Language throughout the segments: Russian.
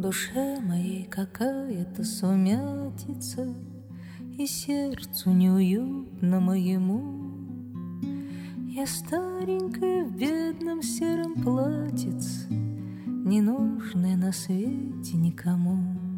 душе моей какая-то сумятица, и сердцу неуютно моему. Я старенькая в бедном сером платьице, ненужная на свете никому.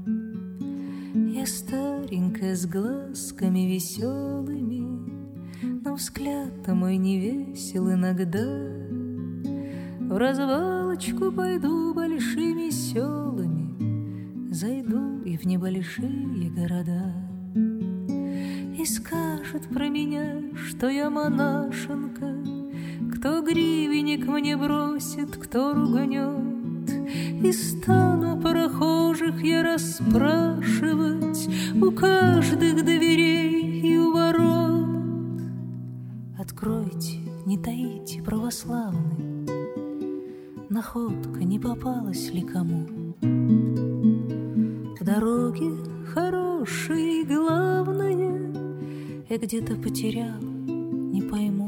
Я старенькая с глазками веселыми, но взгляд-то мой не весел иногда. В развалочку пойду большими селами, зайду и в небольшие города. И скажут про меня, что я монашенка, кто гривенник мне бросит, кто ругнет. И стану прохожих я расспрашивать у каждых дверей и у ворот. Откройте, не таите, православный, находка не попалась ли кому? В дороге хорошей и главное я где-то потерял, не пойму.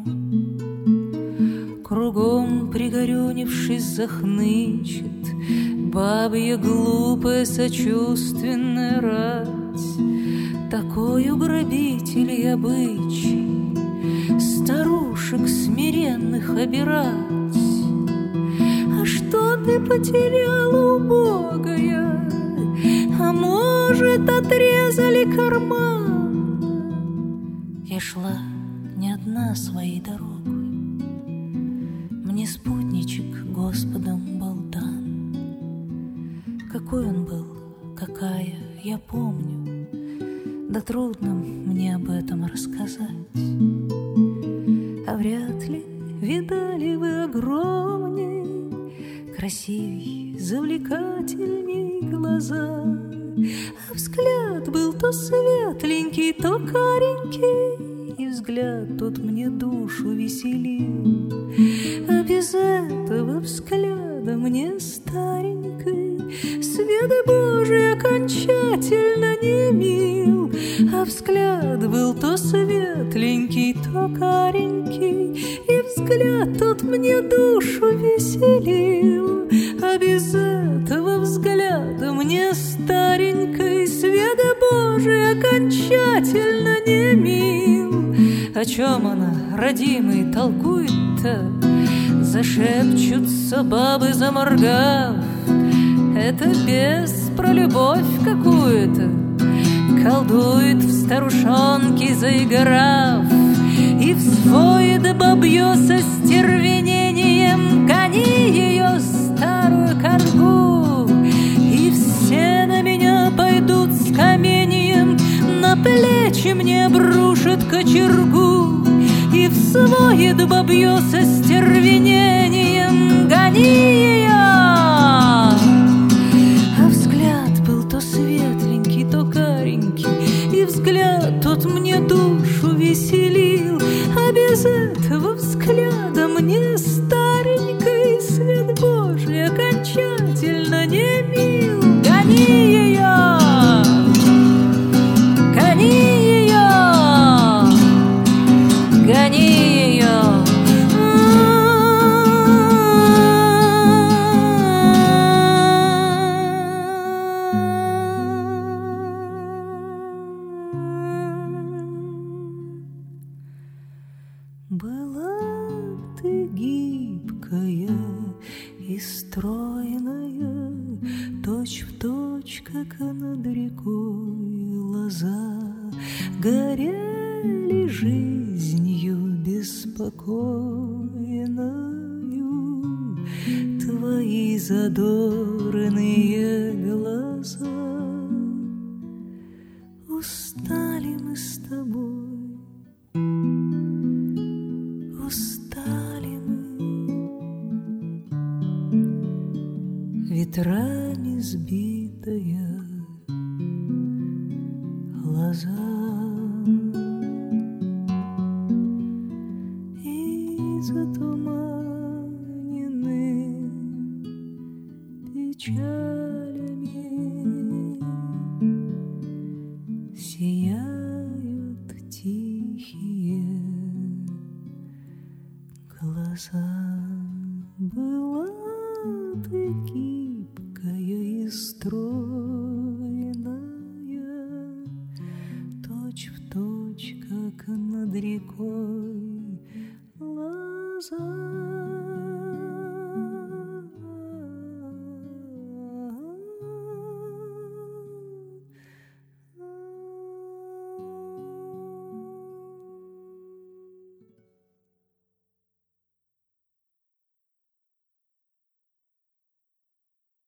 Кругом пригорюнившись захнычет бабья глупая сочувственная рать. Такой уграбитель и обычай старушек смиренных обирать. А что ты потеряла, убогая? А может, отрезали карман? Я шла не одна своей дорогой, мне спутничек Господом был дан. Какой он был, какая, я помню, да трудно мне об этом рассказать. А вряд ли видали вы огромней, красивей, завлекательней глаза. А взгляд был то светленький, то каренький, и взгляд тот мне душу веселил. А без этого взгляда мне старенькой свет Божий окончательно не мил. А взгляд был то светленький, то каренький, и взгляд тот мне душу веселил. А без этого взгляда мне старенькой свет Божий окончательно не мил. О чем она, родимый, толкует-то? Зашепчутся бабы, заморгав. Это бес про любовь какую-то колдует в старушонке, заиграв. И взвоет бабье со стервенением: гони ее, старую коргу. И все на меня пойдут с каменьем, на плечи мне обрушат кочергу. И взвоет бабье со стервенением: гони ее. А взгляд был то светленький, то каренький, и взгляд тот мне душу веселил. А без этого взгляда мне старенькой свет Божий окончательно не мил. Гони ее, гони ее, гони ее. Была ты гибкая и стройная, точь-в-точь, как над рекой лоза. Горели жизнью беспокойною твои задорные глаза. Устали мы с тобой, устали мы, ветрами сбитая лоза. И затуманены печалями сияют тихие глаза. Была ты гибкая и стройная, точь-в-точь, как над рекой лоза.